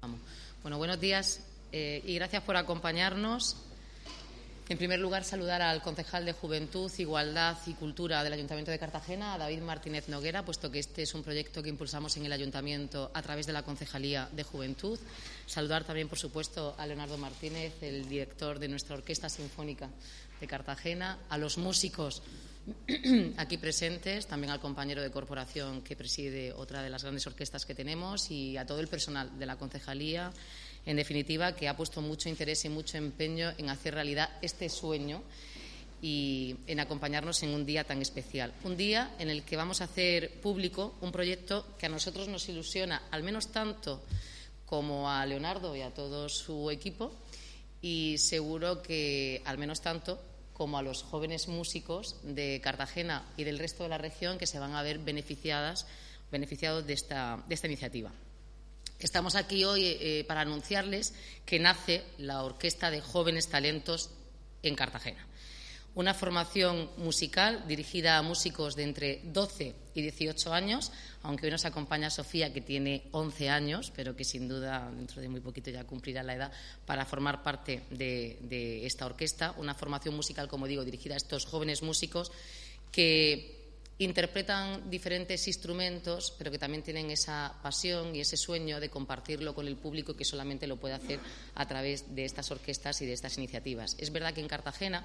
Bueno, buenos días y gracias por acompañarnos. En primer lugar, saludar al concejal de Juventud, Igualdad y Cultura del Ayuntamiento de Cartagena, a David Martínez Noguera, puesto que este es un proyecto que impulsamos en el Ayuntamiento a través de la Concejalía de Juventud. Saludar también, por supuesto, a Leonardo Martínez, el director de nuestra Orquesta Sinfónica de Cartagena, a los músicos aquí presentes, también al compañero de corporación que preside otra de las grandes orquestas que tenemos y a todo el personal de la concejalía, en definitiva, que ha puesto mucho interés y mucho empeño en hacer realidad este sueño y en acompañarnos en un día tan especial. Un día en el que vamos a hacer público un proyecto que a nosotros nos ilusiona, al menos tanto como a Leonardo y a todo su equipo, y seguro que al menos tanto como a los jóvenes músicos de Cartagena y del resto de la región que se van a ver beneficiados de esta iniciativa. Estamos aquí hoy para anunciarles que nace la Orquesta de Jóvenes Talentos en Cartagena. Una formación musical dirigida a músicos de entre 12 y 18 años, aunque hoy nos acompaña Sofía, que tiene 11 años, pero que sin duda dentro de muy poquito ya cumplirá la edad para formar parte de esta orquesta. Una formación musical, como digo, dirigida a estos jóvenes músicos que interpretan diferentes instrumentos, pero que también tienen esa pasión y ese sueño de compartirlo con el público, que solamente lo puede hacer a través de estas orquestas y de estas iniciativas. Es verdad que en Cartagena,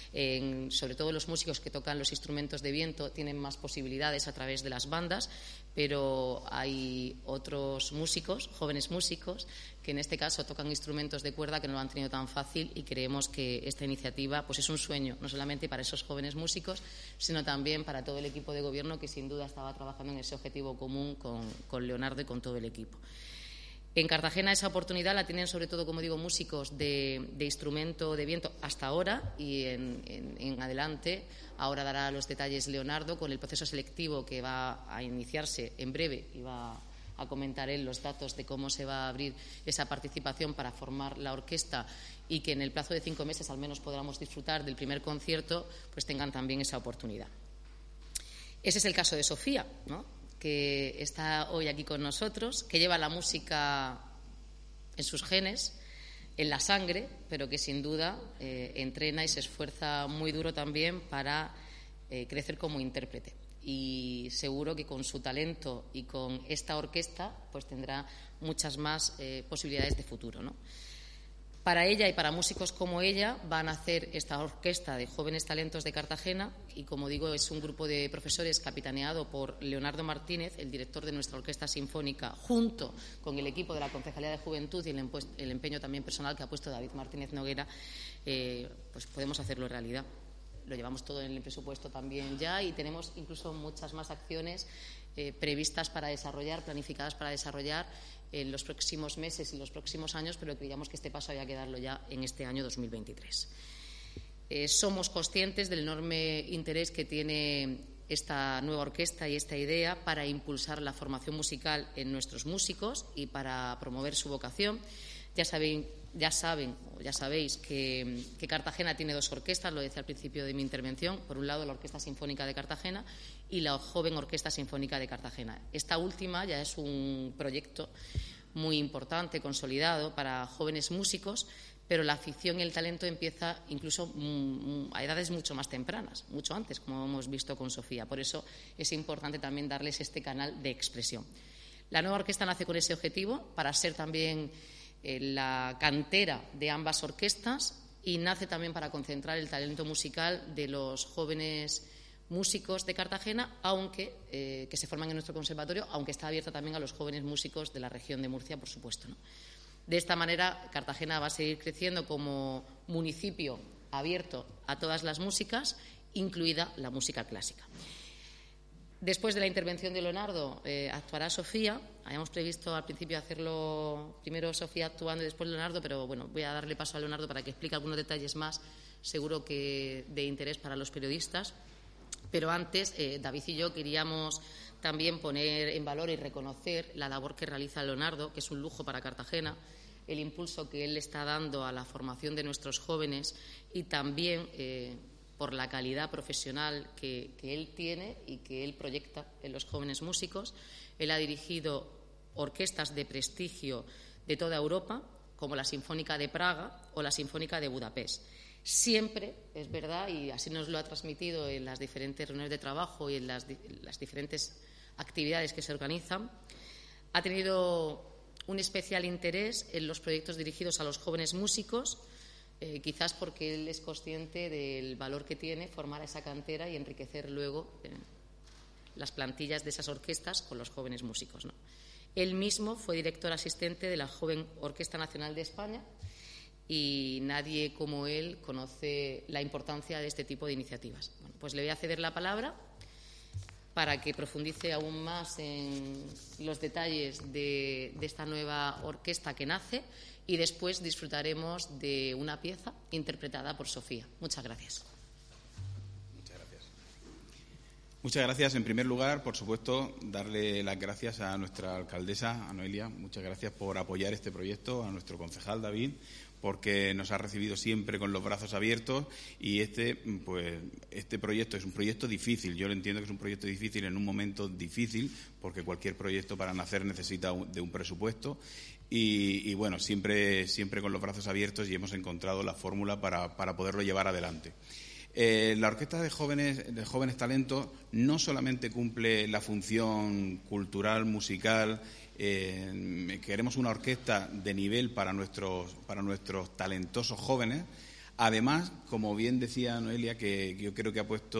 sobre todo los músicos que tocan los instrumentos de viento, tienen más posibilidades a través de las bandas, pero hay otros músicos, jóvenes músicos, que en este caso tocan instrumentos de cuerda que no lo han tenido tan fácil, y creemos que esta iniciativa pues es un sueño, no solamente para esos jóvenes músicos, sino también para todo el equipo de gobierno que sin duda estaba trabajando en ese objetivo común con Leonardo y con todo el equipo. En Cartagena esa oportunidad la tienen sobre todo, como digo, músicos de instrumento de viento hasta ahora, y en adelante. Ahora dará los detalles Leonardo con el proceso selectivo que va a iniciarse en breve, y va a comentar él los datos de cómo se va a abrir esa participación para formar la orquesta, y que en el plazo de 5 meses al menos podamos disfrutar del primer concierto, pues tengan también esa oportunidad. Ese es el caso de Sofía, ¿no?, que está hoy aquí con nosotros, que lleva la música en sus genes, en la sangre, pero que sin duda entrena y se esfuerza muy duro también para crecer como intérprete. Y seguro que con su talento y con esta orquesta pues tendrá muchas más posibilidades de futuro, ¿no? Para ella y para músicos como ella van a hacer esta Orquesta de Jóvenes Talentos de Cartagena, y como digo es un grupo de profesores capitaneado por Leonardo Martínez, el director de nuestra Orquesta Sinfónica, junto con el equipo de la Concejalía de Juventud y el empeño también personal que ha puesto David Martínez Noguera, pues podemos hacerlo realidad. Lo llevamos todo en el presupuesto también ya, y tenemos incluso muchas más acciones previstas para desarrollar, planificadas para desarrollar en los próximos meses y los próximos años, pero creíamos que este paso había que darlo ya en este año 2023. Somos conscientes del enorme interés que tiene esta nueva orquesta y esta idea para impulsar la formación musical en nuestros músicos y para promover su vocación. Ya sabéis que Cartagena tiene 2 orquestas, lo decía al principio de mi intervención. Por un lado, la Orquesta Sinfónica de Cartagena y la Joven Orquesta Sinfónica de Cartagena. Esta última ya es un proyecto muy importante, consolidado para jóvenes músicos, pero la afición y el talento empieza incluso a edades mucho más tempranas, mucho antes, como hemos visto con Sofía. Por eso es importante también darles este canal de expresión. La nueva orquesta nace con ese objetivo, para ser también la cantera de ambas orquestas, y nace también para concentrar el talento musical de los jóvenes músicos de Cartagena, aunque que se forman en nuestro conservatorio, aunque está abierta también a los jóvenes músicos de la región de Murcia, por supuesto, ¿no? De esta manera, Cartagena va a seguir creciendo como municipio abierto a todas las músicas, incluida la música clásica. Después de la intervención de Leonardo, actuará Sofía. Habíamos previsto al principio hacerlo primero Sofía actuando y después Leonardo, pero bueno, voy a darle paso a Leonardo para que explique algunos detalles más, seguro que de interés para los periodistas. Pero antes, David y yo queríamos también poner en valor y reconocer la labor que realiza Leonardo, que es un lujo para Cartagena, el impulso que él le está dando a la formación de nuestros jóvenes, y también por la calidad profesional que él tiene y que él proyecta en los jóvenes músicos. Él ha dirigido orquestas de prestigio de toda Europa, como la Sinfónica de Praga o la Sinfónica de Budapest. Siempre, es verdad, y así nos lo ha transmitido en las diferentes reuniones de trabajo y en las diferentes actividades que se organizan, ha tenido un especial interés en los proyectos dirigidos a los jóvenes músicos, quizás porque él es consciente del valor que tiene formar a esa cantera y enriquecer luego las plantillas de esas orquestas con los jóvenes músicos, ¿no? Él mismo fue director asistente de la Joven Orquesta Nacional de España y nadie como él conoce la importancia de este tipo de iniciativas. Bueno, pues le voy a ceder la palabra para que profundice aún más en los detalles de esta nueva orquesta que nace y después disfrutaremos de una pieza interpretada por Sofía. Muchas gracias. Muchas gracias. En primer lugar, por supuesto, darle las gracias a nuestra alcaldesa, a Noelia. Muchas gracias por apoyar este proyecto, a nuestro concejal, David, porque nos ha recibido siempre con los brazos abiertos y este proyecto es un proyecto difícil. Yo lo entiendo que es un proyecto difícil en un momento difícil, porque cualquier proyecto para nacer necesita de un presupuesto y bueno, siempre con los brazos abiertos y hemos encontrado la fórmula para poderlo llevar adelante. La Orquesta de Jóvenes Talentos no solamente cumple la función cultural, musical. Queremos una orquesta de nivel para nuestros talentosos jóvenes. Además, como bien decía Noelia, que yo creo que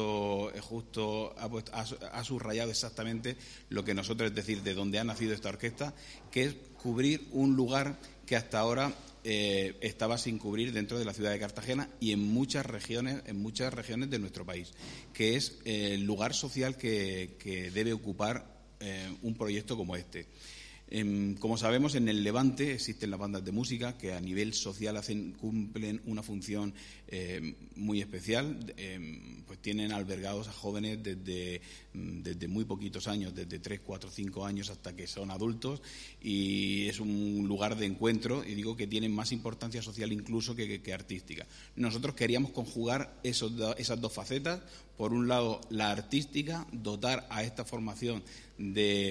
ha subrayado exactamente lo que nosotros, es decir, de donde ha nacido esta orquesta, que es cubrir un lugar que hasta ahora estaba sin cubrir dentro de la ciudad de Cartagena y en muchas regiones de nuestro país, que es el lugar social que debe ocupar un proyecto como este. Como sabemos, en el Levante existen las bandas de música que a nivel social cumplen una función muy especial. Pues tienen albergados a jóvenes desde muy poquitos años, desde 3, 4, 5 años hasta que son adultos, y es un lugar de encuentro, y digo que tienen más importancia social incluso que artística. Nosotros queríamos conjugar esas dos facetas. Por un lado, la artística, dotar a esta formación de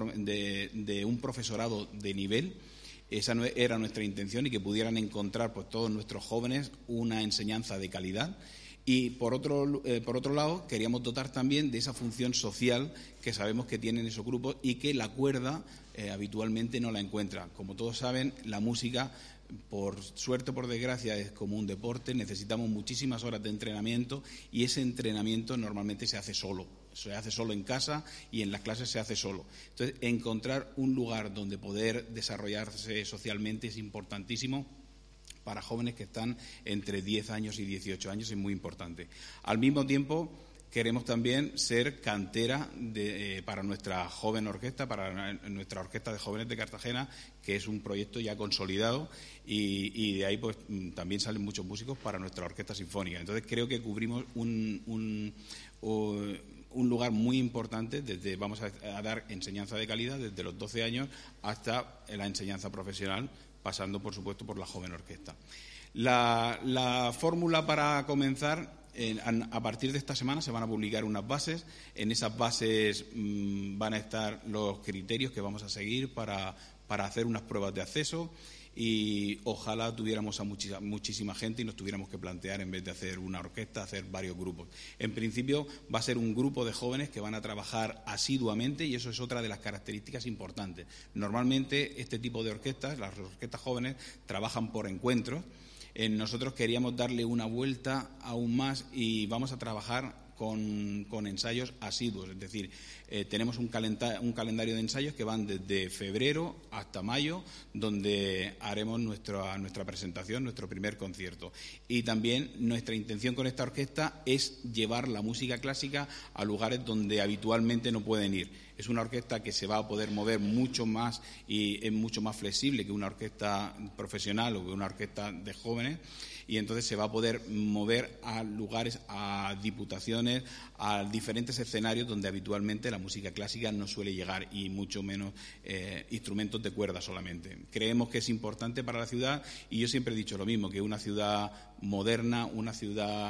un profesorado de nivel. Esa era nuestra intención, y que pudieran encontrar pues todos nuestros jóvenes una enseñanza de calidad. Y por otro lado, queríamos dotar también de esa función social que sabemos que tienen esos grupos y que la cuerda habitualmente no la encuentra. Como todos saben, la música, por suerte o por desgracia, es como un deporte. Necesitamos muchísimas horas de entrenamiento y ese entrenamiento normalmente se hace solo. Se hace solo en casa y en las clases se hace solo. Entonces, encontrar un lugar donde poder desarrollarse socialmente es importantísimo. Para jóvenes que están entre 10 años y 18 años es muy importante. Al mismo tiempo, queremos también ser cantera para nuestra joven orquesta, para nuestra Orquesta de Jóvenes de Cartagena, que es un proyecto ya consolidado, y de ahí pues también salen muchos músicos para nuestra orquesta sinfónica. Entonces creo que cubrimos un lugar muy importante. Vamos a dar enseñanza de calidad desde los 12 años hasta la enseñanza profesional, pasando, por supuesto, por la joven orquesta. La fórmula para comenzar, a partir de esta semana se van a publicar unas bases. En esas bases van a estar los criterios que vamos a seguir para hacer unas pruebas de acceso, y ojalá tuviéramos a muchísima gente y nos tuviéramos que plantear, en vez de hacer una orquesta, hacer varios grupos. En principio va a ser un grupo de jóvenes que van a trabajar asiduamente, y eso es otra de las características importantes. Normalmente este tipo de orquestas, las orquestas jóvenes, trabajan por encuentros. Nosotros queríamos darle una vuelta aún más y vamos a trabajar con ensayos asiduos, es decir, tenemos un calendario de ensayos que van desde febrero hasta mayo, donde haremos nuestra presentación, nuestro primer concierto. Y también nuestra intención con esta orquesta es llevar la música clásica a lugares donde habitualmente no pueden ir. Es una orquesta que se va a poder mover mucho más y es mucho más flexible que una orquesta profesional o que una orquesta de jóvenes, y entonces se va a poder mover a lugares, a diputaciones, a diferentes escenarios donde habitualmente la música clásica no suele llegar, y mucho menos instrumentos de cuerda solamente. Creemos que es importante para la ciudad, y yo siempre he dicho lo mismo, que una ciudad moderna, una ciudad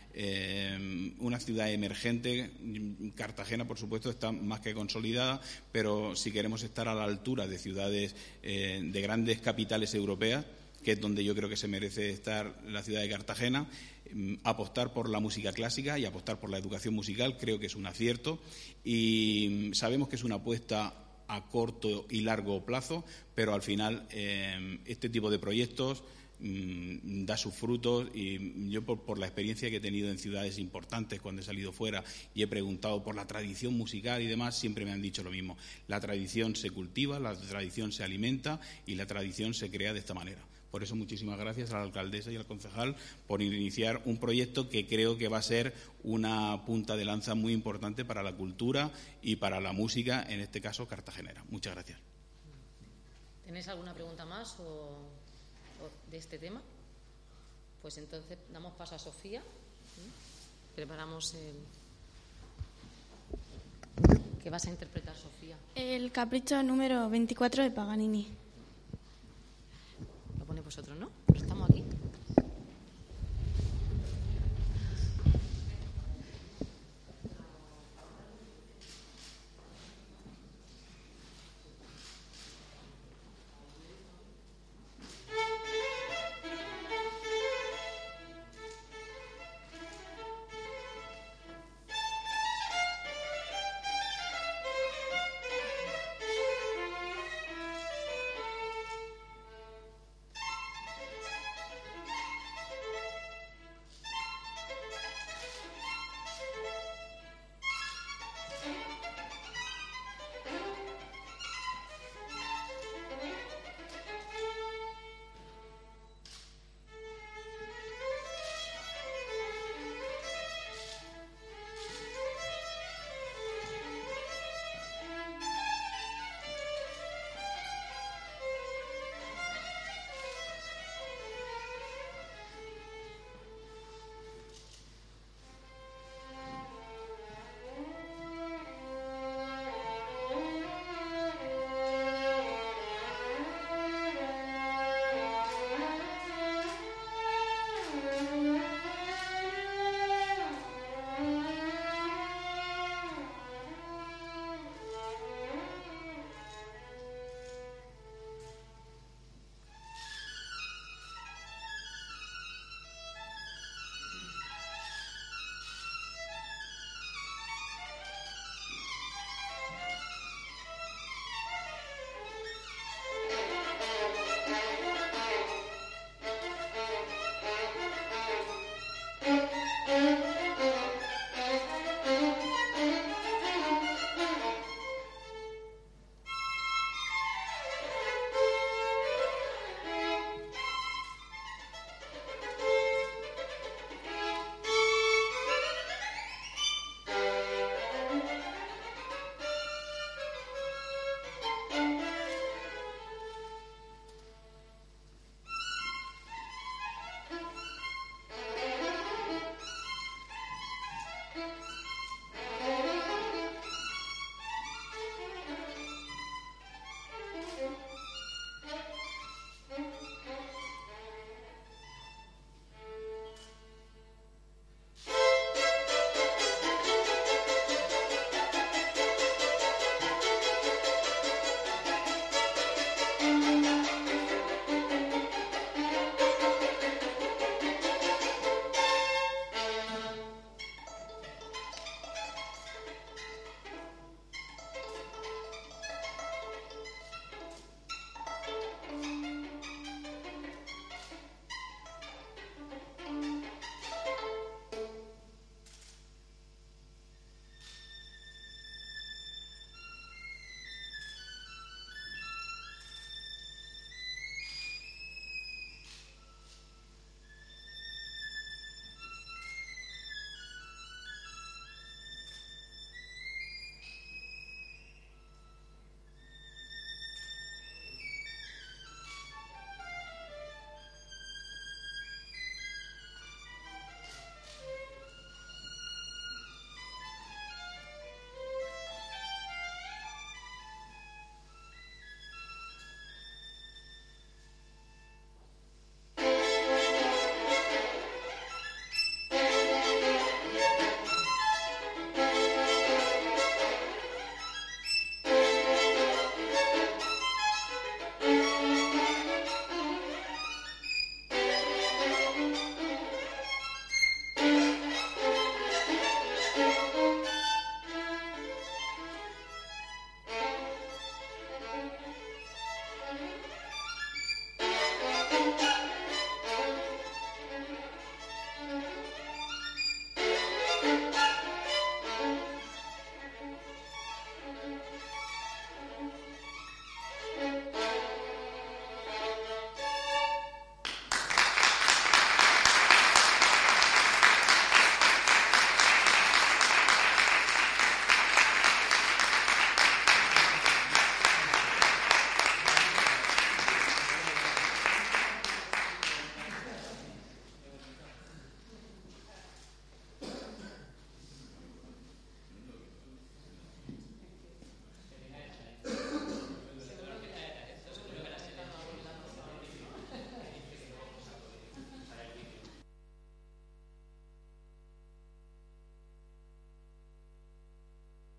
una ciudad emergente. Cartagena, por supuesto, está más que consolidada, pero si queremos estar a la altura de ciudades, de grandes capitales europeas, que es donde yo creo que se merece estar la ciudad de Cartagena, apostar por la música clásica y apostar por la educación musical creo que es un acierto, y sabemos que es una apuesta a corto y largo plazo, pero al final este tipo de proyectos da sus frutos, y yo por la experiencia que he tenido en ciudades importantes cuando he salido fuera y he preguntado por la tradición musical y demás, siempre me han dicho lo mismo: la tradición se cultiva, la tradición se alimenta y la tradición se crea de esta manera. Por eso, muchísimas gracias a la alcaldesa y al concejal por iniciar un proyecto que creo que va a ser una punta de lanza muy importante para la cultura y para la música, en este caso cartagenera. Muchas gracias. ¿Tenéis alguna pregunta más o de este tema? Pues entonces damos paso a Sofía. Preparamos ¿Qué vas a interpretar, Sofía? El capricho número 24 de Paganini. Lo ponéis vosotros, ¿no? Pero estamos aquí.